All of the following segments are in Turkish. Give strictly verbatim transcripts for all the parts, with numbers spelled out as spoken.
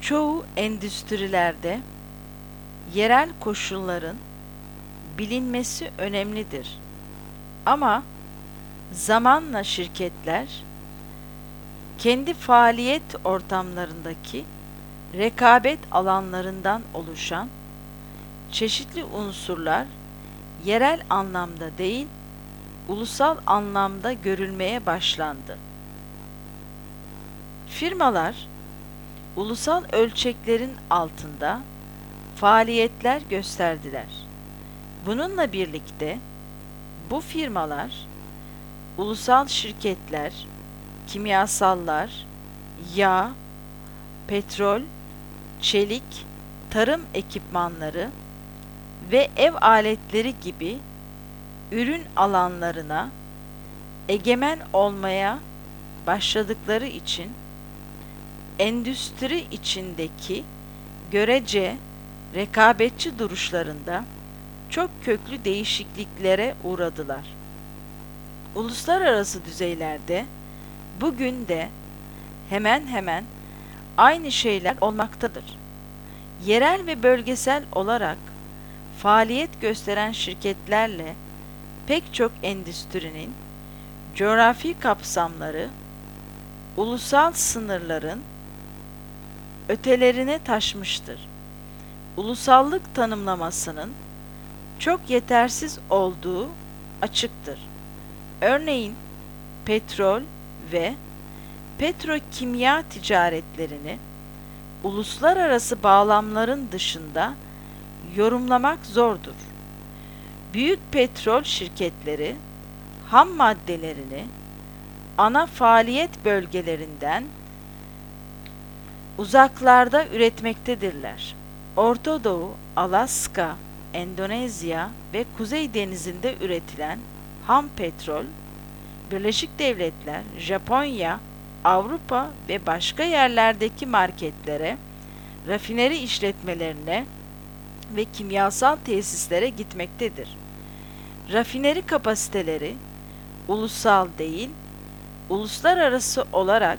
Çoğu endüstrilerde yerel koşulların bilinmesi önemlidir. Ama zamanla şirketler kendi faaliyet ortamlarındaki rekabet alanlarından oluşan çeşitli unsurlar yerel anlamda değil, ulusal anlamda görülmeye başlandı. Firmalar ulusal ölçeklerin altında faaliyetler gösterdiler. Bununla birlikte bu firmalar ulusal şirketler, kimyasallar, yağ, petrol, çelik, tarım ekipmanları ve ev aletleri gibi ürün alanlarına egemen olmaya başladıkları için endüstri içindeki görece rekabetçi duruşlarında çok köklü değişikliklere uğradılar. Uluslararası düzeylerde bugün de hemen hemen aynı şeyler olmaktadır. Yerel ve bölgesel olarak faaliyet gösteren şirketlerle pek çok endüstrinin coğrafi kapsamları ulusal sınırların ötelerine taşmıştır. Ulusallık tanımlamasının çok yetersiz olduğu açıktır. Örneğin petrol ve petrokimya ticaretlerini uluslararası bağlamların dışında yorumlamak zordur. Büyük petrol şirketleri ham maddelerini ana faaliyet bölgelerinden uzaklarda üretmektedirler. Orta Doğu, Alaska, Endonezya ve Kuzey Denizi'nde üretilen ham petrol, Birleşik Devletler, Japonya, Avrupa ve başka yerlerdeki marketlere, rafineri işletmelerine ve kimyasal tesislere gitmektedir. Rafineri kapasiteleri ulusal değil, uluslararası olarak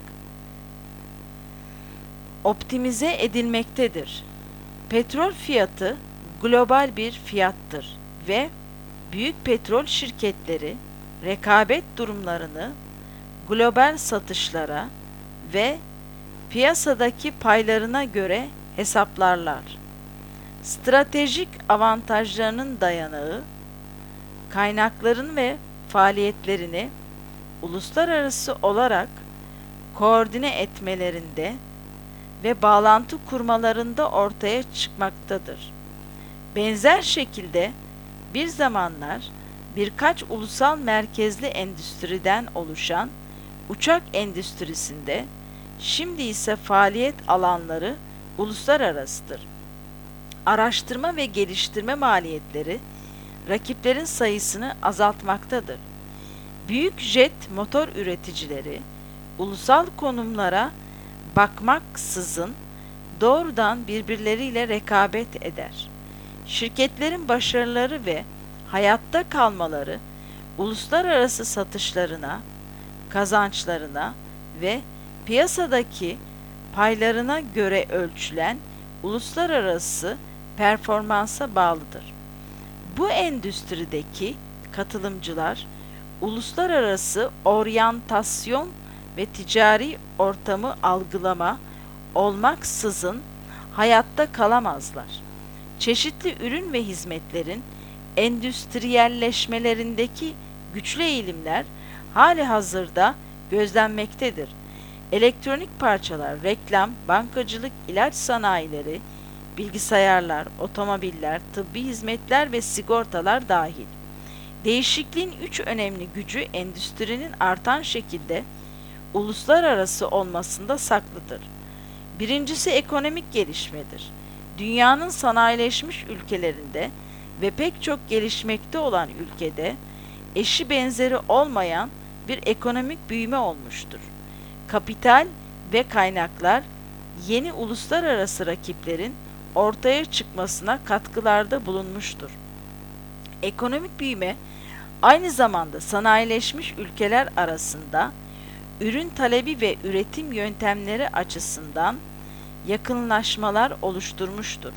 optimize edilmektedir. Petrol fiyatı global bir fiyattır ve büyük petrol şirketleri rekabet durumlarını global satışlara ve piyasadaki paylarına göre hesaplarlar. Stratejik avantajlarının dayanağı, kaynakların ve faaliyetlerini uluslararası olarak koordine etmelerinde ve bağlantı kurmalarında ortaya çıkmaktadır. Benzer şekilde bir zamanlar birkaç ulusal merkezli endüstriden oluşan uçak endüstrisinde, şimdi ise faaliyet alanları uluslararasıdır. Araştırma ve geliştirme maliyetleri rakiplerin sayısını azaltmaktadır. Büyük jet motor üreticileri ulusal konumlara bakmaksızın doğrudan birbirleriyle rekabet eder. Şirketlerin başarıları ve hayatta kalmaları uluslararası satışlarına, kazançlarına ve piyasadaki paylarına göre ölçülen uluslararası performansa bağlıdır. Bu endüstrideki katılımcılar uluslararası oryantasyon ve ticari ortamı algılama olmaksızın hayatta kalamazlar. Çeşitli ürün ve hizmetlerin endüstriyelleşmelerindeki güçlü eğilimler hali hazırda gözlenmektedir. Elektronik parçalar, reklam, bankacılık, ilaç sanayileri, bilgisayarlar, otomobiller, tıbbi hizmetler ve sigortalar dahil. Değişikliğin üç önemli gücü endüstrinin artan şekilde uluslararası olmasında saklıdır. Birincisi ekonomik gelişmedir. Dünyanın sanayileşmiş ülkelerinde ve pek çok gelişmekte olan ülkede eşi benzeri olmayan bir ekonomik büyüme olmuştur. Kapital ve kaynaklar yeni uluslararası rakiplerin ortaya çıkmasına katkılarda bulunmuştur. Ekonomik büyüme aynı zamanda sanayileşmiş ülkeler arasında ürün talebi ve üretim yöntemleri açısından yakınlaşmalar oluşturmuştur.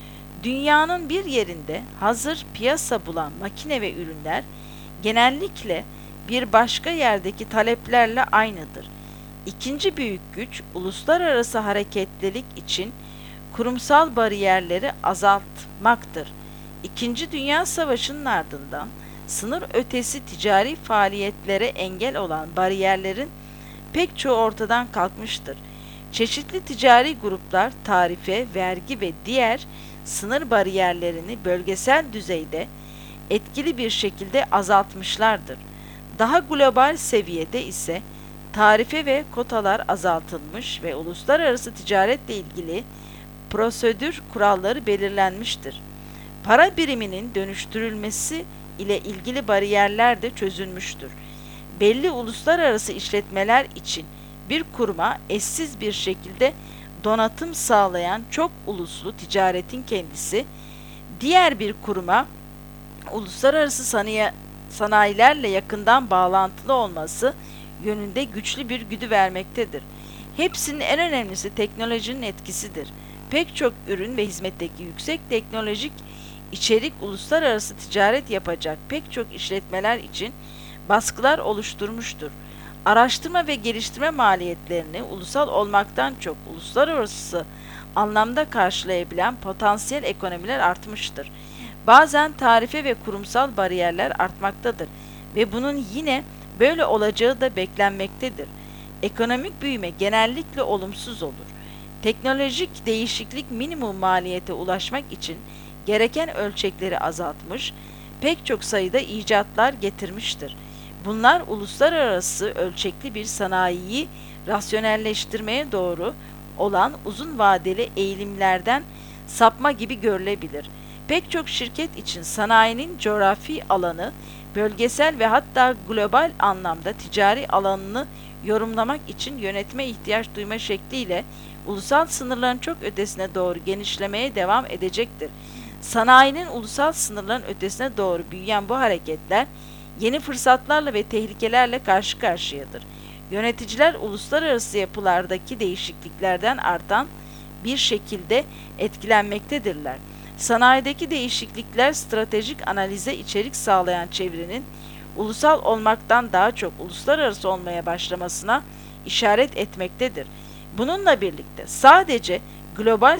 Dünyanın bir yerinde hazır piyasa bulan makine ve ürünler genellikle bir başka yerdeki taleplerle aynıdır. İkinci büyük güç, uluslararası hareketlilik için kurumsal bariyerleri azaltmaktır. İkinci Dünya Savaşı'nın ardından sınır ötesi ticari faaliyetlere engel olan bariyerlerin pek çoğu ortadan kalkmıştır. Çeşitli ticari gruplar tarife, vergi ve diğer sınır bariyerlerini bölgesel düzeyde etkili bir şekilde azaltmışlardır. Daha global seviyede ise tarife ve kotalar azaltılmış ve uluslararası ticaretle ilgili prosedür kuralları belirlenmiştir. Para biriminin dönüştürülmesi ile ilgili bariyerler de çözülmüştür. Belli uluslararası işletmeler için bir kuruma eşsiz bir şekilde donatım sağlayan çok uluslu ticaretin kendisi, diğer bir kuruma uluslararası sanayi, sanayilerle yakından bağlantılı olması yönünde güçlü bir güdü vermektedir. Hepsinin en önemlisi teknolojinin etkisidir. Pek çok ürün ve hizmetteki yüksek teknolojik içerik uluslararası ticaret yapacak pek çok işletmeler için baskılar oluşturmuştur. Araştırma ve geliştirme maliyetlerini ulusal olmaktan çok uluslararası anlamda karşılayabilen potansiyel ekonomiler artmıştır. Bazen tarife ve kurumsal bariyerler artmaktadır ve bunun yine böyle olacağı da beklenmektedir. Ekonomik büyüme genellikle olumsuz olur. Teknolojik değişiklik minimum maliyete ulaşmak için gereken ölçekleri azaltmış, pek çok sayıda icatlar getirmiştir. Bunlar uluslararası ölçekli bir sanayiyi rasyonelleştirmeye doğru olan uzun vadeli eğilimlerden sapma gibi görülebilir. Pek çok şirket için sanayinin coğrafi alanı, bölgesel ve hatta global anlamda ticari alanını yorumlamak için yönetme ihtiyaç duyma şekliyle ulusal sınırların çok ötesine doğru genişlemeye devam edecektir. Sanayinin ulusal sınırların ötesine doğru büyüyen bu hareketler yeni fırsatlarla ve tehlikelerle karşı karşıyadır. Yöneticiler uluslararası yapılardaki değişikliklerden artan bir şekilde etkilenmektedirler. Sanayideki değişiklikler stratejik analize içerik sağlayan çevrenin ulusal olmaktan daha çok uluslararası olmaya başlamasına işaret etmektedir. Bununla birlikte sadece global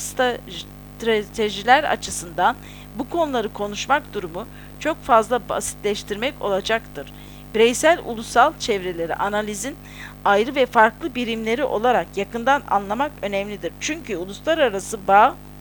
stratejiler açısından bu konuları konuşmak durumu çok fazla basitleştirmek olacaktır. Bireysel ulusal çevreleri analizin ayrı ve farklı birimleri olarak yakından anlamak önemlidir. Çünkü uluslararası bağ